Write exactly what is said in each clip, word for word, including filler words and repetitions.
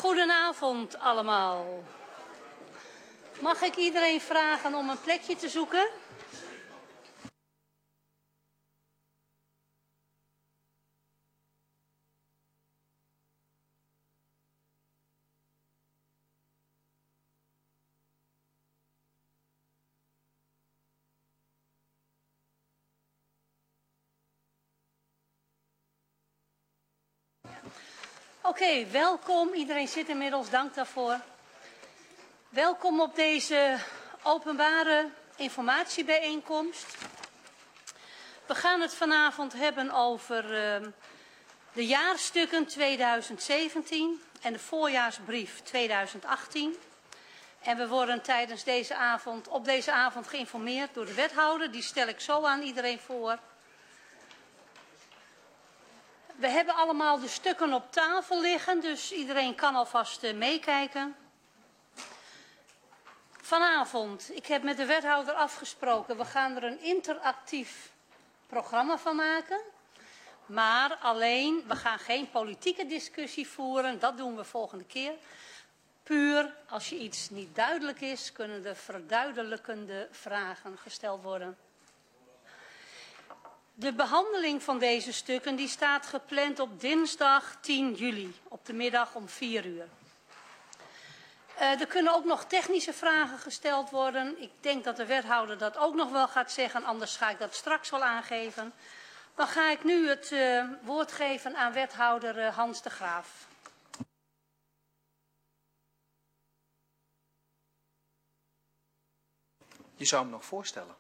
Goedenavond allemaal. Mag ik iedereen vragen om een plekje te zoeken? Oké, okay, welkom. Iedereen zit inmiddels, dank daarvoor. Welkom op deze openbare informatiebijeenkomst. We gaan het vanavond hebben over uh, de jaarstukken tweeduizend zeventien en de voorjaarsbrief tweeduizend achttien. En we worden tijdens deze avond, op deze avond geïnformeerd door de wethouder. Die stel ik zo aan iedereen voor. We hebben allemaal de stukken op tafel liggen, dus iedereen kan alvast uh, meekijken. Vanavond, ik heb met de wethouder afgesproken, we gaan er een interactief programma van maken. Maar alleen, we gaan geen politieke discussie voeren, dat doen we volgende keer. Puur, als je iets niet duidelijk is, kunnen er verduidelijkende vragen gesteld worden. De behandeling van deze stukken die staat gepland op dinsdag tien juli, op de middag om vier uur. Uh, er kunnen ook nog technische vragen gesteld worden. Ik denk dat de wethouder dat ook nog wel gaat zeggen, anders ga ik dat straks wel aangeven. Dan ga ik nu het uh, woord geven aan wethouder uh, Hans de Graaf. Je zou hem nog voorstellen.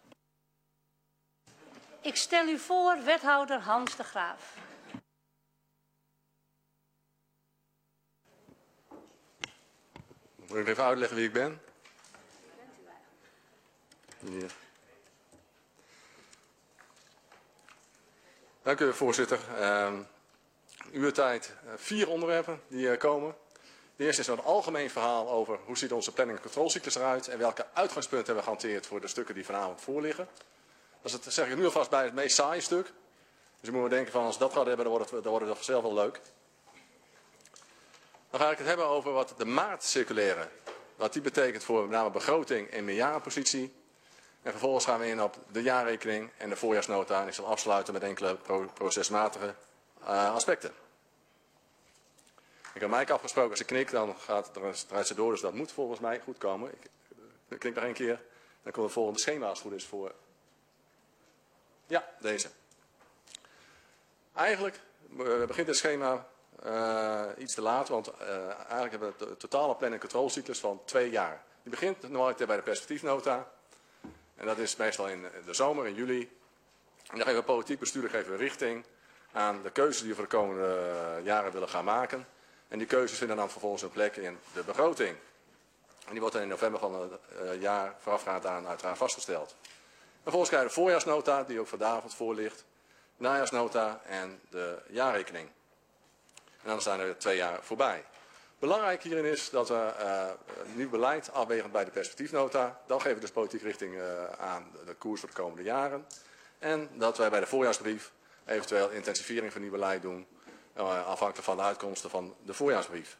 Ik stel u voor, wethouder Hans de Graaf. Moet ik even uitleggen wie ik ben? Ja. Dank u, voorzitter. Uh, uw tijd, uh, vier onderwerpen die uh, komen. De eerste is een algemeen verhaal over hoe ziet onze planning- en controlecyclus eruit en welke uitgangspunten hebben we gehanteerd voor de stukken die vanavond voorliggen. Dat is het, zeg ik nu alvast bij het meest saaie stuk. Dus je moet maar denken van als we dat gaan hebben, dan wordt het, dan wordt het vanzelf wel leuk. Dan ga ik het hebben over wat de maartcirculaire, wat die betekent voor met name begroting en meerjarenpositie. En vervolgens gaan we in op de jaarrekening en de voorjaarsnota. En ik zal afsluiten met enkele pro procesmatige uh, aspecten. Ik heb Mike afgesproken, als ik knik, dan gaat het draait ze door, dus dat moet volgens mij goed komen. Ik, ik knik nog één keer, dan komt het volgende schema als het goed is voor... Ja, deze. Eigenlijk uh, begint het schema uh, iets te laat, want uh, eigenlijk hebben we de totale plan- en controlecyclus van twee jaar. Die begint normaal bij de perspectiefnota. En dat is meestal in de zomer, in juli. En dan geven we politiek bestuurlijk geven we richting aan de keuzes die we voor de komende uh, jaren willen gaan maken. En die keuzes vinden dan vervolgens een plek in de begroting. En die wordt dan in november van het uh, jaar voorafgaand aan uiteraard vastgesteld. Vervolgens krijgen we de voorjaarsnota, die ook vanavond voor ligt, de najaarsnota en de jaarrekening. En dan zijn er twee jaar voorbij. Belangrijk hierin is dat we uh, nieuw beleid afwegen bij de perspectiefnota. Dan geven we dus politiek richting uh, aan de koers voor de komende jaren. En dat wij bij de voorjaarsbrief eventueel intensivering van nieuw beleid doen, uh, afhankelijk van de uitkomsten van de voorjaarsbrief.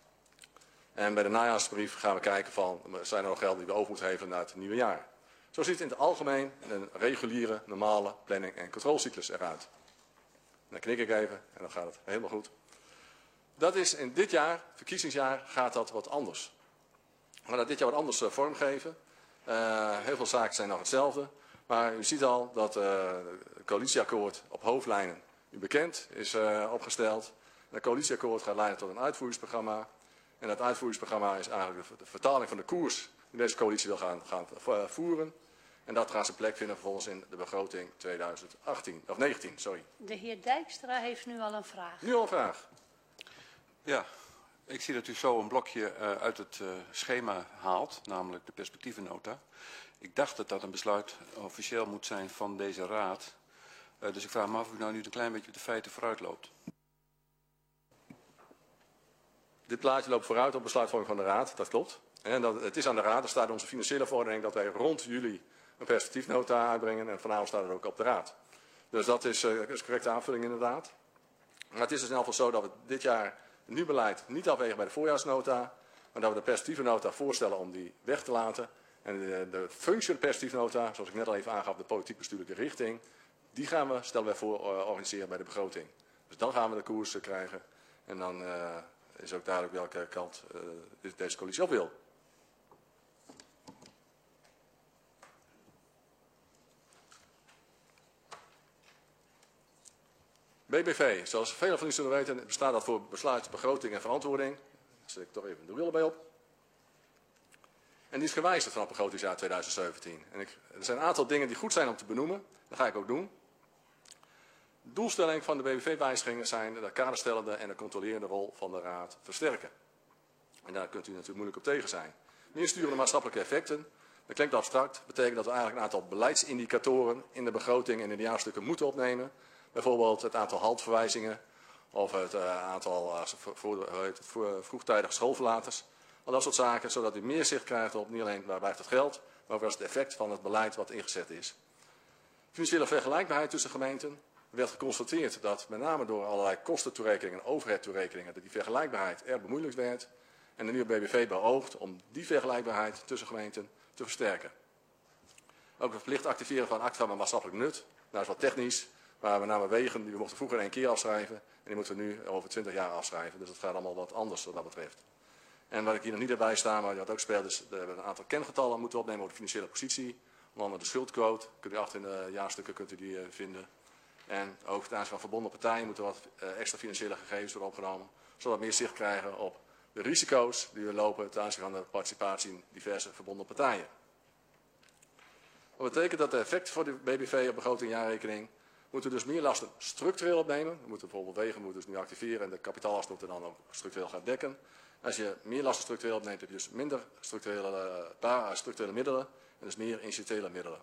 En bij de najaarsbrief gaan we kijken van, zijn er nog gelden die we over moeten geven naar het nieuwe jaar. Zo ziet het in het algemeen een reguliere, normale planning- en controlecyclus eruit. Dan knik ik even en dan gaat het helemaal goed. Dat is in dit jaar, verkiezingsjaar, gaat dat wat anders. We gaan dat dit jaar wat anders uh, vormgeven. Uh, heel veel zaken zijn nog hetzelfde. Maar u ziet al dat uh, het coalitieakkoord op hoofdlijnen u bekend is uh, opgesteld. Het coalitieakkoord gaat leiden tot een uitvoeringsprogramma. En dat uitvoeringsprogramma is eigenlijk de, de vertaling van de koers die deze coalitie wil gaan, gaan voeren. En dat gaat zijn plek vinden vervolgens in de begroting tweeduizend achttien, of negentien, sorry. De heer Dijkstra heeft nu al een vraag. Nu al een vraag. Ja, ik zie dat u zo een blokje uh, uit het uh, schema haalt, namelijk de perspectievennota. Ik dacht dat dat een besluit officieel moet zijn van deze raad. Uh, dus ik vraag me af of u nou nu een klein beetje op de feiten vooruit loopt. Dit plaatje loopt vooruit op besluitvorming van de raad, dat klopt. En dat, het is aan de raad, er staat in onze financiële verordening dat wij rond juli een perspectiefnota uitbrengen. En vanavond staat het ook op de raad. Dus dat is, uh, is correcte aanvulling inderdaad. Maar het is dus in ieder geval zo dat we dit jaar het nieuw beleid niet afwegen bij de voorjaarsnota, maar dat we de perspectieve nota voorstellen om die weg te laten. En de, de functie van de perspectieve nota, zoals ik net al even aangaf, de politiek-bestuurlijke richting, die gaan we, stellen wij voor, uh, organiseren bij de begroting. Dus dan gaan we de koers uh, krijgen en dan uh, is ook duidelijk welke kant uh, deze coalitie op wil. B B V, zoals velen van u zullen weten, bestaat dat voor besluit, begroting en verantwoording. Daar zet ik toch even de bril bij op. En die is gewijzigd vanaf begrotingsjaar tweeduizend zeventien. En ik, er zijn een aantal dingen die goed zijn om te benoemen. Dat ga ik ook doen. De doelstelling van de B B V-wijzigingen zijn de kaderstellende en de controlerende rol van de Raad versterken. En daar kunt u natuurlijk moeilijk op tegen zijn. Meersturende maatschappelijke effecten. Dat klinkt abstract. Betekent dat we eigenlijk een aantal beleidsindicatoren in de begroting en in de jaarstukken moeten opnemen. Bijvoorbeeld het aantal haltverwijzingen of het uh, aantal uh, voor, voor, vroegtijdige schoolverlaters. Al dat soort zaken, zodat u meer zicht krijgt op niet alleen waar blijft het geld, maar ook wat is het effect van het beleid wat ingezet is. Financiële vergelijkbaarheid tussen gemeenten. Er werd geconstateerd dat met name door allerlei kostentoerekeningen en overheidtoerekeningen dat die vergelijkbaarheid erg bemoeilijkt werd. En de nieuwe B B V beoogt om die vergelijkbaarheid tussen gemeenten te versterken. Ook het verplicht activeren van acta van maatschappelijk nut. Dat is wat technisch. Maar met name wegen, die we mochten vroeger één keer afschrijven. En die moeten we nu over twintig jaar afschrijven. Dus dat gaat allemaal wat anders wat dat betreft. En wat ik hier nog niet erbij sta, maar dat ook speelt, is dat we een aantal kengetallen moeten opnemen over de financiële positie. Onder andere de schuldquote. Kunt u achter in de jaarstukken kunt u die uh, vinden. En ook ten aanzien van verbonden partijen moeten wat uh, extra financiële gegevens worden opgenomen. Zodat we meer zicht krijgen op de risico's die we lopen ten aanzien van de participatie in diverse verbonden partijen. Dat betekent dat de effecten voor de B B V op begroting en jaarrekening moeten we dus meer lasten structureel opnemen. We moeten bijvoorbeeld wegen moeten dus nu activeren en de kapitaallast moeten dan ook structureel gaan dekken. Als je meer lasten structureel opneemt, heb je dus minder structurele, uh, structurele middelen en dus meer incidentele middelen.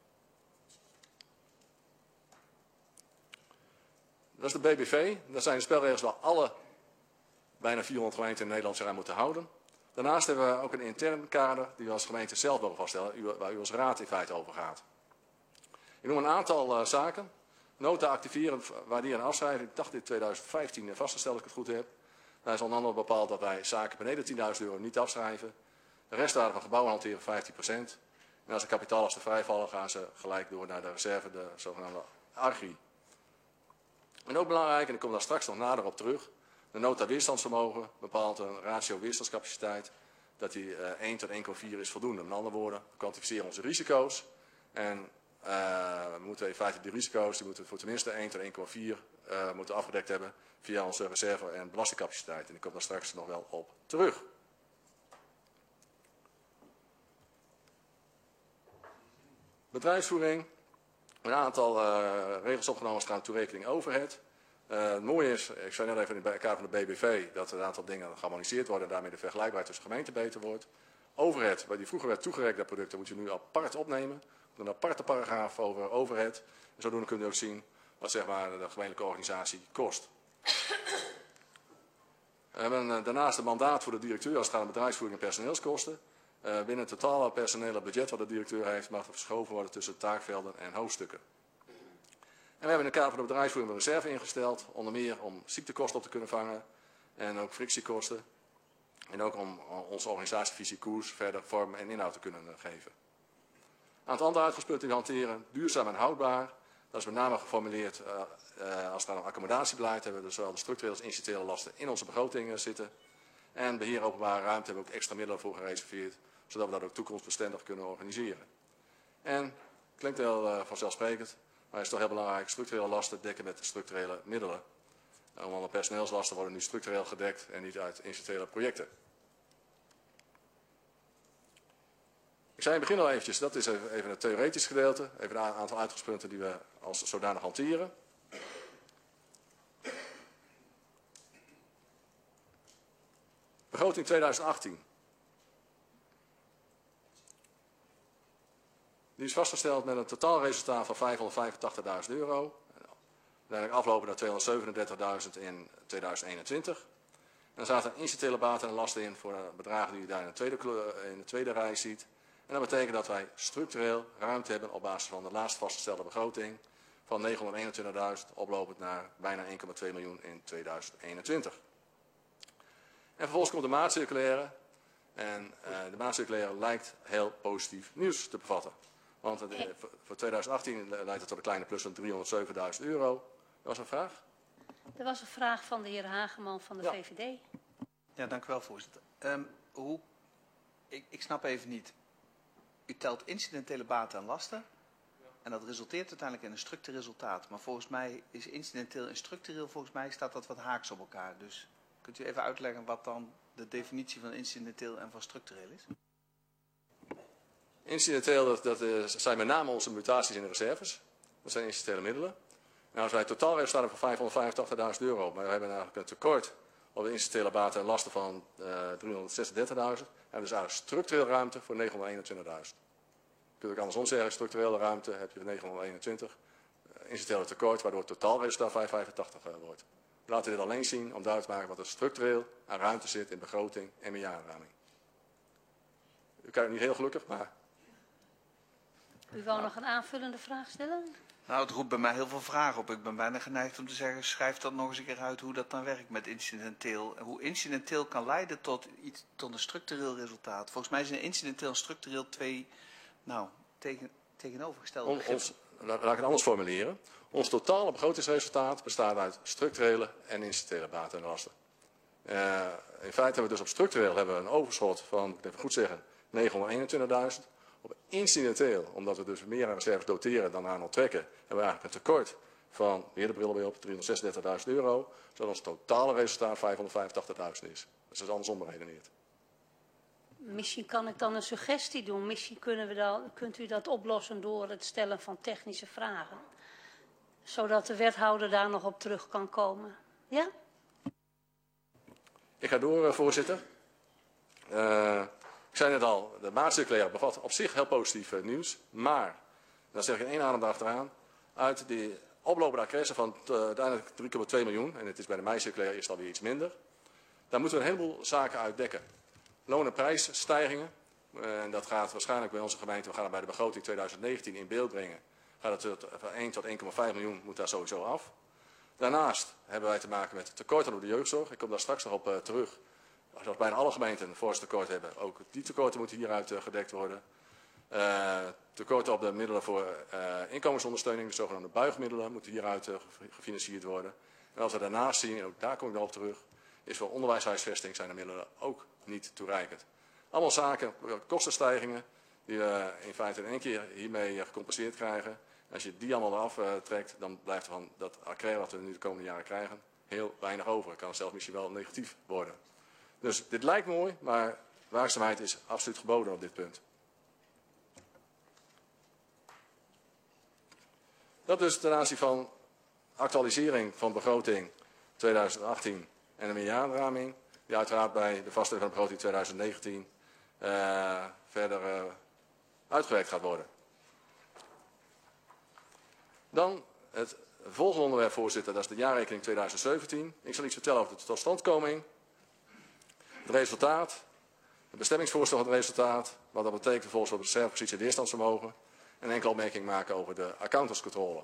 Dat is de B B V. Dat zijn de spelregels waar alle bijna vierhonderd gemeenten in Nederland zich aan moeten houden. Daarnaast hebben we ook een intern kader die we als gemeente zelf mogen vaststellen, waar u als raad in feite over gaat. Ik noem een aantal uh, zaken. Nota activeren, waarderen en afschrijven. Ik dacht in tweeduizend vijftien vastgesteld, als ik het goed heb. Daar is onder andere bepaald dat wij zaken beneden tienduizend euro niet afschrijven. De restwaarde van gebouwen hanteren vijftien procent. En als de kapitaalasten vrijvallen, gaan ze gelijk door naar de reserve, de zogenaamde archi. En ook belangrijk, en ik kom daar straks nog nader op terug. De nota weerstandsvermogen bepaalt een ratio weerstandscapaciteit. Dat die uh, één tot één komma vier is voldoende. Met andere woorden, we kwantificeren onze risico's. En uh, we moeten in feite die risico's, die moeten voor tenminste één tot één komma vier uh, moeten afgedekt hebben via onze reserve- en belastingcapaciteit. En ik kom daar straks nog wel op terug. Bedrijfsvoering. Een aantal uh, regels opgenomen staan toerekening overhead. Uh, het mooie is, ik zei net even in het kader van de B B V, dat er een aantal dingen geharmoniseerd worden en daarmee de vergelijkbaarheid tussen gemeenten beter wordt. Overhead, waar die vroeger werd toegerekend naar producten, moet je nu apart opnemen. Een aparte paragraaf over overhead. En zodoende kun je ook zien wat zeg maar, de gemeentelijke organisatie kost. We hebben uh, daarnaast een mandaat voor de directeur als het gaat om bedrijfsvoering en personeelskosten. Uh, binnen het totale personele budget wat de directeur heeft, mag er verschoven worden tussen taakvelden en hoofdstukken. En we hebben in het kader van de bedrijfsvoering een reserve ingesteld, onder meer om ziektekosten op te kunnen vangen en ook frictiekosten. En ook om onze organisatievisie, koers, verder vorm en inhoud te kunnen geven. Een aantal andere uitgangspunten die we hanteren, duurzaam en houdbaar. Dat is met name geformuleerd uh, uh, als het gaat om accommodatiebeleid. Hebben we dus zowel de structurele als incidentele lasten in onze begroting zitten. En beheer openbare ruimte hebben we ook extra middelen voor gereserveerd, zodat we dat ook toekomstbestendig kunnen organiseren. En, klinkt heel uh, vanzelfsprekend, maar het is toch heel belangrijk, structurele lasten dekken met structurele middelen. Want de personeelslasten worden nu structureel gedekt en niet uit incidentele projecten. Ik zei in het begin al eventjes, dat is even het theoretisch gedeelte. Even een aantal uitgangspunten die we als zodanig hanteren. Begroting tweeduizend achttien. Die is vastgesteld met een totaalresultaat van vijfhonderdvijfentachtigduizend euro. Uiteindelijk aflopen naar tweehonderdzevenendertigduizend in tweeduizend eenentwintig. En dan zaten incidentele baten en lasten in voor de bedragen die u daar in de, tweede, in de tweede rij ziet. En dat betekent dat wij structureel ruimte hebben op basis van de laatst vastgestelde begroting van negenhonderdeenentwintigduizend oplopend naar bijna één komma twee miljoen in tweeduizend eenentwintig. En vervolgens komt de maatcirculaire. En uh, de maatcirculaire lijkt heel positief nieuws te bevatten. Want het, uh, voor twintig achttien leidt het tot een kleine plus van driehonderdzevenduizend euro. Dat was een vraag? Er was een vraag van de heer Hageman van de Ja. V V D. Ja, dank u wel, voorzitter. Um, hoe, ik, ik snap even niet. U telt incidentele baten en lasten. En dat resulteert uiteindelijk in een structureel resultaat. Maar volgens mij is incidenteel en structureel, volgens mij staat dat wat haaks op elkaar. Dus kunt u even uitleggen wat dan de definitie van incidenteel en van structureel is? Incidenteel, dat, dat is, zijn met name onze mutaties in de reserves. Dat zijn incidentele middelen. En als wij het totaalresultaat hebben van vijfhonderdvijfentachtigduizend euro, maar we hebben eigenlijk een tekort op de incidentele baten en lasten van uh, driehonderdzesendertigduizend, hebben we dus eigenlijk structureel ruimte voor negenhonderdeenentwintigduizend. Je kunt ook andersom zeggen, structurele ruimte heb je negenhonderdeenentwintig, uh, incidentele tekort, waardoor het totaalresultaat vijfhonderdvijfentachtig uh, wordt. We laten dit alleen zien om duidelijk te maken wat er structureel aan ruimte zit in begroting en meerjarenraming. U kijkt niet heel gelukkig, maar... U wou nog een aanvullende vraag stellen? Nou, het roept bij mij heel veel vragen op. Ik ben bijna geneigd om te zeggen, schrijf dat nog eens een keer uit hoe dat dan werkt met incidenteel. Hoe incidenteel kan leiden tot, iets, tot een structureel resultaat. Volgens mij zijn incidenteel en structureel twee, nou, tegen, tegenovergestelde On, ons, laat ik het anders formuleren. Ons totale begrotingsresultaat bestaat uit structurele en incidentele baten en lasten. Uh, in feite hebben we dus op structureel hebben we een overschot van, ik even goed zeggen, negenhonderdeenentwintigduizend. Op incidenteel, omdat we dus meer aan reserves doteren dan aan onttrekken, hebben we eigenlijk een tekort van, weer de bril weer op, driehonderdzesendertigduizend euro. Zodat ons totale resultaat vijfhonderdvijfentachtigduizend is. Dus dat is andersom beredeneerd. Misschien kan ik dan een suggestie doen. Misschien kunnen we dan, kunt u dat oplossen door het stellen van technische vragen. Zodat de wethouder daar nog op terug kan komen. Ja? Ik ga door, voorzitter. Uh, ik zei net al, de maatcirculaire bevat op zich heel positief uh, nieuws. Maar, dan zeg ik in één adem achteraan, uit die oplopende accressen van uh, uiteindelijk drie komma twee miljoen, en het is bij de mei-circulaire is het alweer iets minder, daar moeten we een heleboel zaken uit dekken. Loon- en prijsstijgingen, uh, en dat gaat waarschijnlijk bij onze gemeente, we gaan het bij de begroting twintig negentien in beeld brengen, gaat het van één tot één komma vijf miljoen, moet daar sowieso af. Daarnaast hebben wij te maken met tekorten op de jeugdzorg. Ik kom daar straks nog op uh, terug. Zoals bijna alle gemeenten een fors tekort hebben, ook die tekorten moeten hieruit uh, gedekt worden. Uh, tekorten op de middelen voor uh, inkomensondersteuning, de zogenaamde buigmiddelen, moeten hieruit uh, gefinancierd worden. En als we daarnaast zien, en ook daar kom ik nog op terug, is voor onderwijshuisvesting zijn de middelen ook niet toereikend. Allemaal zaken, kostenstijgingen, die we in feite in één keer hiermee gecompenseerd krijgen. En als je die allemaal eraf uh, trekt, dan blijft er van dat accre wat we nu de komende jaren krijgen heel weinig over. Het kan zelfs misschien wel negatief worden. Dus dit lijkt mooi, maar waakzaamheid is absoluut geboden op dit punt. Dat dus ten aanzien van actualisering van begroting twintig achttien en de meerjarenraming, die uiteraard bij de vaststelling van de begroting twintig negentien uh, verder uh, uitgewerkt gaat worden. Dan het volgende onderwerp, voorzitter, dat is de jaarrekening twintig zeventien. Ik zal iets vertellen over de totstandkoming, het resultaat, het bestemmingsvoorstel van het resultaat, wat dat betekent vervolgens voor de reservepositie en weerstandsvermogen, en enkele opmerkingen maken over de accountantscontrole.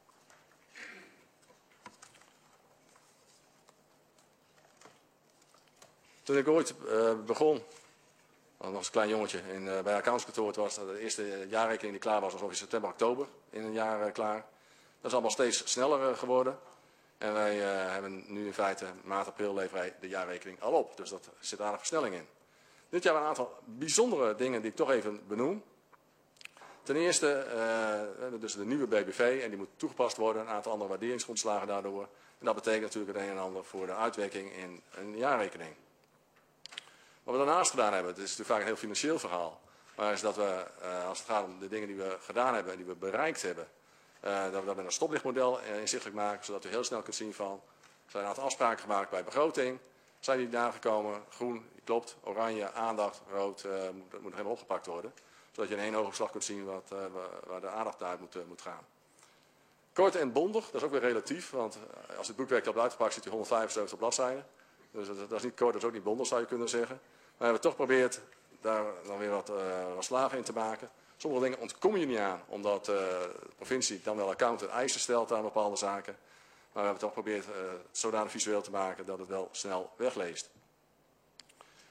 Toen ik ooit uh, begon, nog als klein jongetje, in, uh, bij accountantskantoor, was dat de eerste jaarrekening die klaar was, was ongeveer september, oktober in een jaar uh, klaar. Dat is allemaal steeds sneller uh, geworden. En wij uh, hebben nu in feite maart, april leveren wij de jaarrekening al op. Dus dat zit aardig versnelling in. Dit jaar een aantal bijzondere dingen die ik toch even benoem. Ten eerste, uh, we hebben dus de nieuwe B B V en die moet toegepast worden. Een aantal andere waarderingsgrondslagen daardoor. En dat betekent natuurlijk het een en ander voor de uitwerking in een jaarrekening. Wat we daarnaast gedaan hebben, het is natuurlijk vaak een heel financieel verhaal. Maar is dat we, uh, als het gaat om de dingen die we gedaan hebben en die we bereikt hebben, uh, dat we dat met een stoplichtmodel uh, inzichtelijk maken, zodat u heel snel kunt zien van, er zijn een aantal afspraken gemaakt bij begroting. Zijn die nagekomen? Groen, klopt. Oranje, aandacht, rood, uh, moet, moet nog helemaal opgepakt worden. Zodat je in één oogopslag kunt zien wat, uh, waar de aandacht uit moet, uh, moet gaan. Kort en bondig, dat is ook weer relatief, want uh, als het boekwerk hebt uitgepakt zit u honderdvijfenzeventig bladzijden. Dus dat, dat is niet kort, dat is ook niet bondig zou je kunnen zeggen. Maar we hebben toch geprobeerd daar dan weer wat, uh, wat slagen in te maken. Sommige dingen ontkom je niet aan, omdat uh, de provincie dan wel accountant eisen stelt aan bepaalde zaken. Maar we hebben toch geprobeerd uh, het zodanig visueel te maken dat het wel snel wegleest.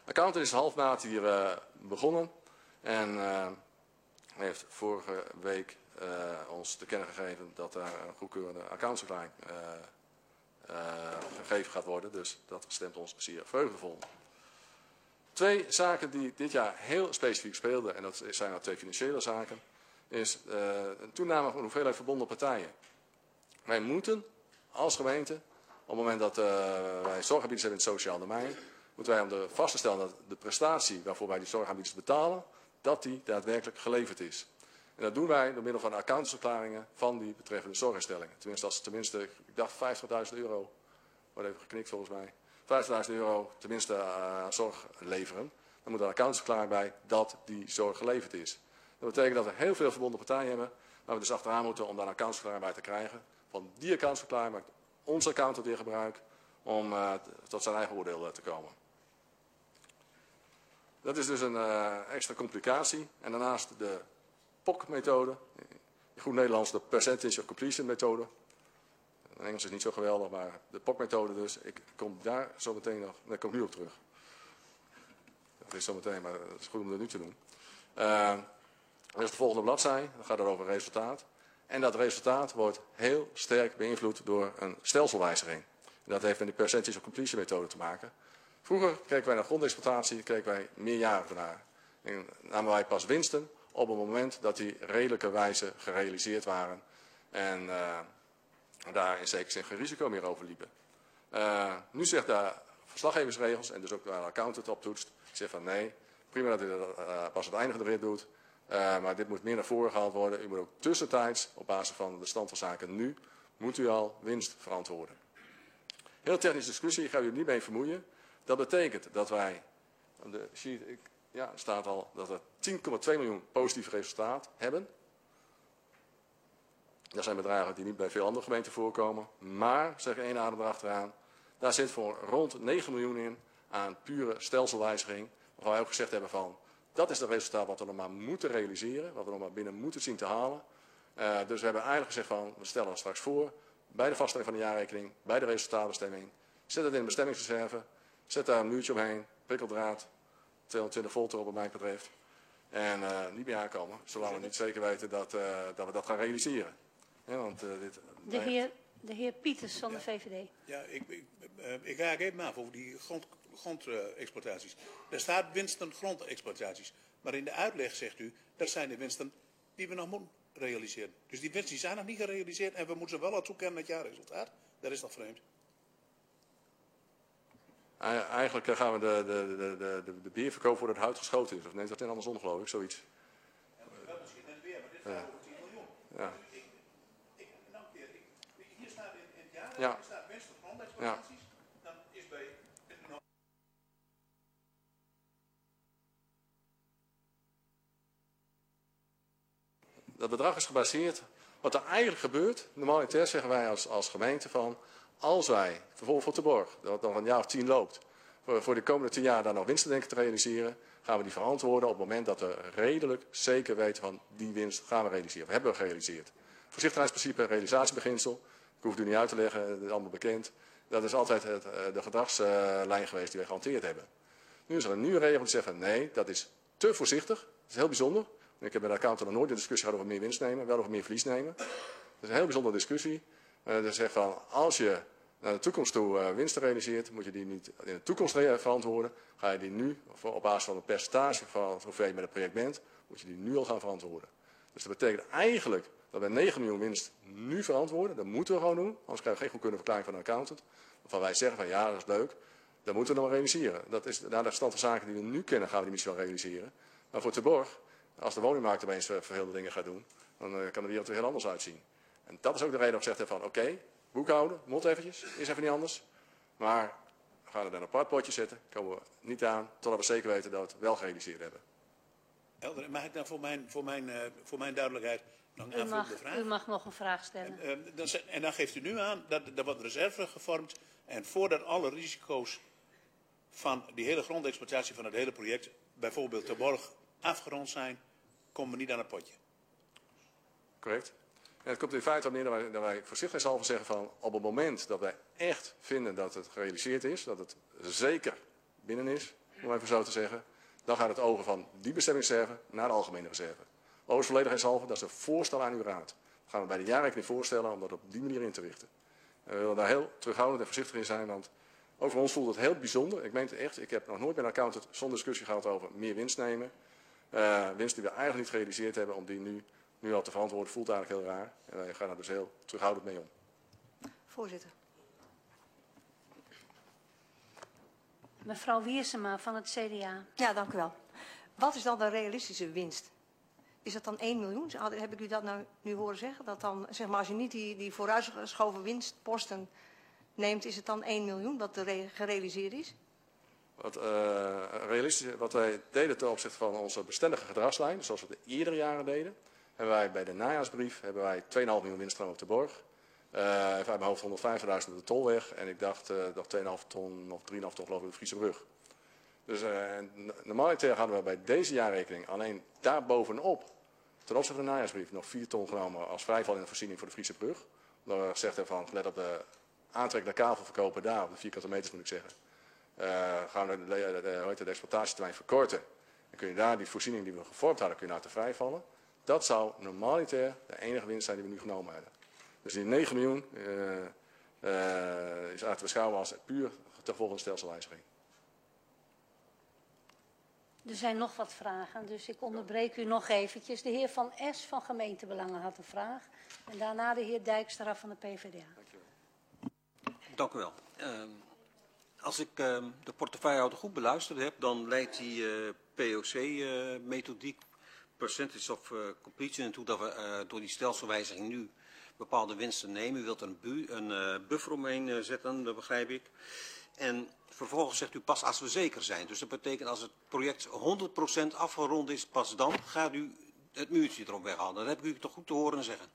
accountant is half maart hier uh, begonnen en uh, heeft vorige week uh, ons te kennen gegeven dat er een goedkeurende accountantsverklaring uh, uh, gegeven gaat worden. Dus dat stemt ons zeer vreugdevol. Twee zaken die dit jaar heel specifiek speelden, en dat zijn nou twee financiële zaken, is uh, een toename van de hoeveelheid verbonden partijen. Wij moeten als gemeente, op het moment dat uh, wij zorgaanbieders hebben in het sociaal domein, moeten wij om de vast te stellen dat de prestatie waarvoor wij die zorgaanbieders betalen, dat die daadwerkelijk geleverd is. En dat doen wij door middel van accountantsverklaringen van die betreffende zorginstellingen. Tenminste, als ze tenminste, ik dacht vijftigduizend euro, wordt even geknikt volgens mij, vijftigduizend euro tenminste uh, zorg leveren. Dan moet er een accountantsverklaring bij dat die zorg geleverd is. Dat betekent dat we heel veel verbonden partijen hebben, waar we dus achteraan moeten om daar een accountantsverklaring bij te krijgen. Van die accountantsverklaring maakt onze accountant weer gebruik om uh, tot zijn eigen oordeel uh, te komen. Dat is dus een uh, extra complicatie. En daarnaast de P O C-methode. In goed Nederlands de Percentage of Completion methode. In Engels is niet zo geweldig, maar de P O C-methode dus. Ik kom daar zo meteen nog, daar kom ik nu op terug. Dat is zo meteen, maar het is goed om dat nu te doen. Uh, dat is de volgende bladzij. Dan gaat het over resultaat. En dat resultaat wordt heel sterk beïnvloed door een stelselwijziging. En dat heeft met de Percentage of Completion methode te maken. Vroeger keken wij naar grondexploitatie, keken wij meerjarigen naar. En namen wij pas winsten op het moment dat die redelijkerwijze gerealiseerd waren. En uh, daar in zekere zin geen risico meer over liepen. Uh, nu zegt de verslaggevingsregels, en dus ook waar de accountant op toetst, zegt van nee, prima dat u dat uh, pas aan het einde van de rit doet. Uh, maar dit moet meer naar voren gehaald worden. U moet ook tussentijds, op basis van de stand van zaken nu, moet u al winst verantwoorden. Heel technische discussie, ik ga u er niet mee vermoeien. Dat betekent dat wij, op de sheet ik, ja, staat al dat we tien komma twee miljoen positief resultaat hebben. Dat zijn bedragen die niet bij veel andere gemeenten voorkomen. Maar, zeg één adem erachteraan, daar zit voor rond negen miljoen in aan pure stelselwijziging. Waarvan wij ook gezegd hebben van, dat is het resultaat wat we nog maar moeten realiseren. Wat we nog maar binnen moeten zien te halen. Uh, dus we hebben eigenlijk gezegd van, we stellen ons straks voor, bij de vaststelling van de jaarrekening, bij de resultaatbestemming, zet het in de bestemmingsreserve, zet daar een muurtje omheen, prikkeldraad, tweehonderdtwintig volt erop wat mij betreft. En uh, niet meer aankomen, zolang we niet zeker weten dat, uh, dat we dat gaan realiseren. Ja, want, uh, dit, de, heer, de heer Pieters van ja. de V V D. Ja, ik, ik, uh, ik ga even af over die grondexploitaties. Grond, uh, er staat winsten grondexploitaties. Maar in de uitleg zegt u, dat zijn de winsten die we nog moeten realiseren. Dus die winsten die zijn nog niet gerealiseerd en we moeten ze wel al toekennen het jaarresultaat. Dat is toch vreemd? Eigenlijk gaan we de, de, de, de, de beer verkopen voordat het hout geschoten is. Of neemt dat in andersom, geloof ik, zoiets. Ja, maar wel misschien net weer, maar dit gaat ja. over tien miljoen. Ja. Dus ik, ik, nou, keer, ik, hier staat in, in het jaar, ja. hier staat winst op grondexploitaties. Ja. Dan is bij... Dat bedrag is gebaseerd, wat er eigenlijk gebeurt, normaliter zeggen wij als, als gemeente van, als wij, bijvoorbeeld voor Terborg, dat nog een jaar of tien loopt, voor, voor de komende tien jaar daar nog winsten denken te realiseren, gaan we die verantwoorden op het moment dat we redelijk zeker weten van die winst gaan we realiseren. Of hebben we gerealiseerd. Voorzichtigheidsprincipe, realisatiebeginsel, ik hoef het u niet uit te leggen, dat is allemaal bekend. Dat is altijd het, de gedragslijn geweest die wij gehanteerd hebben. Nu is er een nieuwe regel die zegt van nee, dat is te voorzichtig, dat is heel bijzonder. Ik heb bij de accountant nog nooit een discussie gehad over meer winst nemen, wel over meer verlies nemen. Dat is een heel bijzondere discussie. Uh, dat zegt van, als je naar de toekomst toe uh, winsten realiseert, moet je die niet in de toekomst verantwoorden. Ga je die nu, op basis van een percentage van hoeveel je met het project bent, moet je die nu al gaan verantwoorden. Dus dat betekent eigenlijk dat we negen miljoen winst nu verantwoorden. Dat moeten we gewoon doen, anders krijgen we geen goedkeurende verklaring van de accountant. Waarvan wij zeggen van ja, dat is leuk, dat moeten we nog realiseren. Dat is naar de stand van zaken die we nu kennen, gaan we die misschien wel realiseren. Maar voor Terborg, als de woningmarkt opeens verheelde dingen gaat doen, dan uh, kan de wereld er heel anders uitzien. En dat is ook de reden dat ik zeg van oké, okay, boekhouden, moet eventjes, is even niet anders. Maar we gaan het in een apart potje zetten, komen we niet aan, totdat we zeker weten dat we het wel gerealiseerd hebben. Helder, mag ik dan voor mijn, voor mijn, uh, voor mijn duidelijkheid nog een u aanvullende mag, vraag? U mag nog een vraag stellen. En, uh, dan, en dan geeft u nu aan dat er wordt reserve gevormd en voordat alle risico's van die hele grondexploitatie van het hele project, bijvoorbeeld Terborg, afgerond zijn, komen we niet aan het potje. Correct. En het komt in feite op neer dat wij, dat wij voorzichtigheidshalve zeggen van op het moment dat wij echt vinden dat het gerealiseerd is, dat het zeker binnen is, om even zo te zeggen. Dan gaat het over van die bestemmingsreserve naar de algemene reserve. Overigens volledigheidshalve, dat is een voorstel aan uw raad. Dat gaan we bij de jaarrekening voorstellen om dat op die manier in te richten. En we willen daar heel terughoudend en voorzichtig in zijn, want ook voor ons voelt het heel bijzonder. Ik meen het echt, ik heb nog nooit met een accountant zo'n discussie gehad over meer winst nemen. Uh, winst die we eigenlijk niet gerealiseerd hebben, om die nu, nu al te verantwoorden, voelt eigenlijk heel raar. En wij gaan daar dus heel terughoudend mee om. Voorzitter. Mevrouw Wiersema van het C D A. Ja, dank u wel. Wat is dan de realistische winst? Is dat dan één miljoen? Heb ik u dat nou nu horen zeggen? Dat dan, zeg maar, als je niet die, die vooruitgeschoven winstposten neemt, is het dan één miljoen wat gerealiseerd is? Wat, uh, realistisch, wat wij deden ten opzichte van onze bestendige gedragslijn, zoals we de eerdere jaren deden, hebben wij bij de najaarsbrief hebben wij twee komma vijf miljoen winststroom op de borg. Uh, even uit mijn hoofd honderdvijftigduizend op de tolweg en ik dacht uh, nog twee komma vijf ton of drie komma vijf ton geloof ik op de Friese brug. Dus uh, normaliter hadden we bij deze jaarrekening alleen daarbovenop ten opzichte van de najaarsbrief nog vier ton genomen als vrijval in de voorziening voor de Friese brug. Omdat we gezegd hebben van gelet op de aantrek naar kavelverkopen daar, op de vierkante meters moet ik zeggen. Uh, gaan we de, de, de, de, de exploitatietermijn verkorten. En kun je daar die voorziening die we gevormd hadden, kun je laten vrijvallen. Dat zou normaliter de enige winst zijn die we nu genomen hebben. Dus die negen miljoen uh, uh, is eigenlijk te beschouwen als puur ten gevolge van de stelselwijziging. Er zijn nog wat vragen, dus ik onderbreek u nog eventjes. De heer Van Es van Gemeentebelangen had een vraag. En daarna de heer Dijkstra van de P V D A. Dank u wel. Uh, als ik uh, de portefeuillehouder goed beluisterd heb, dan leidt die uh, P O C-methodiek, uh, percentage of uh, completion, ertoe dat we uh, door die stelselwijziging nu bepaalde winsten nemen. U wilt er een, bu een uh, buffer omheen uh, zetten, dat begrijp ik. En vervolgens zegt u pas als we zeker zijn. Dus dat betekent als het project honderd procent afgerond is, pas dan gaat u het muurtje erop weghalen. Dat heb ik u toch goed te horen zeggen.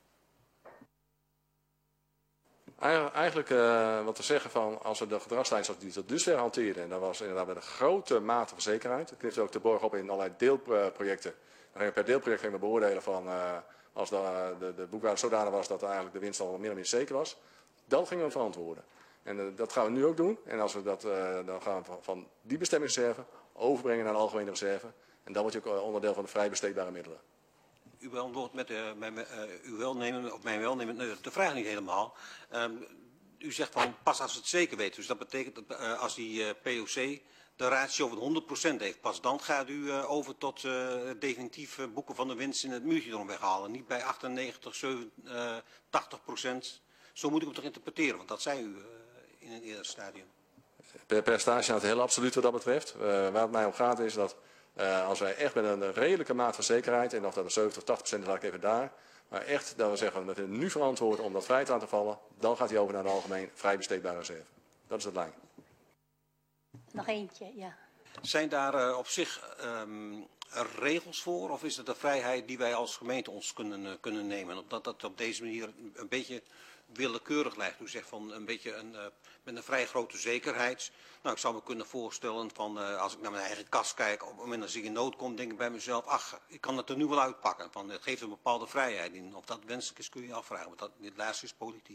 Eigenlijk uh, wat te zeggen van als we de gedragslijn zoals die tot dusver hanteerden, en dat was inderdaad met een grote mate van zekerheid. Het knipt ook de borg op in allerlei deelprojecten. Dan gingen we per deelproject gingen we beoordelen van uh, als de, de, de boekwaarde zodanig was dat eigenlijk de winst al meer of meer zeker was. Dan gingen we verantwoorden. En uh, dat gaan we nu ook doen. En als we dat, uh, dan gaan we van, van die bestemmingsreserve overbrengen naar de algemene reserve. En dan wordt je ook onderdeel van de vrij besteedbare middelen. U beantwoordt met uh, mijn, uh, uw welnemen, of mijn welnemen, uh, de vraag niet helemaal. Uh, u zegt van pas als we het zeker weten. Dus dat betekent dat uh, als die uh, P O C de ratio van honderd procent heeft, pas dan gaat u uh, over tot uh, definitief uh, boeken van de winst in het muurtje erom weghalen. Niet bij achtennegentig, zevenentachtig, tachtig procent. Zo moet ik hem toch interpreteren, want dat zei u uh, in een eerder stadium. Per percentage staat het heel absoluut wat dat betreft. Uh, waar het mij om gaat is dat uh, als wij echt met een redelijke maat van zekerheid, en of dat een zeventig of tachtig procent is, laat ik even daar, maar echt dat we zeggen dat we nu verantwoorden om dat vrij te laten vallen, dan gaat hij over naar de algemeen vrij besteedbare reserve. Dat is het lijn. Nog eentje, ja. Zijn daar uh, op zich um, regels voor, of is het de vrijheid die wij als gemeente ons kunnen, uh, kunnen nemen? Omdat dat op deze manier een beetje willekeurig lijkt. U zegt van een beetje een, uh, met een vrij grote zekerheid. Nou, ik zou me kunnen voorstellen van uh, als ik naar mijn eigen kas kijk, op het moment dat ik in nood kom, denk ik bij mezelf, ach, ik kan het er nu wel uitpakken. Van, het geeft een bepaalde vrijheid in. Of dat wenselijk is, kun je afvragen. Want dat, dit laatste is politiek.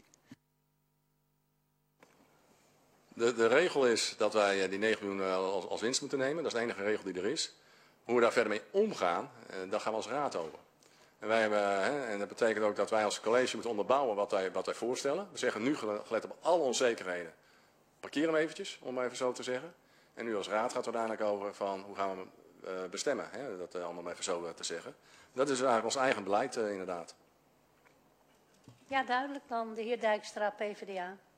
De, de regel is dat wij die negen miljoen als, als winst moeten nemen. Dat is de enige regel die er is. Hoe we daar verder mee omgaan, daar gaan we als raad over. En, wij hebben, hè, en dat betekent ook dat wij als college moeten onderbouwen wat wij, wat wij voorstellen. We zeggen nu, gelet op alle onzekerheden, parkeer hem eventjes, om maar even zo te zeggen. En nu als raad gaat het uiteindelijk over van hoe gaan we hem uh, bestemmen. Hè, dat uh, allemaal maar even zo uh, te zeggen. Dat is eigenlijk ons eigen beleid uh, inderdaad. Ja, duidelijk dan. De heer Dijkstra, P V D A.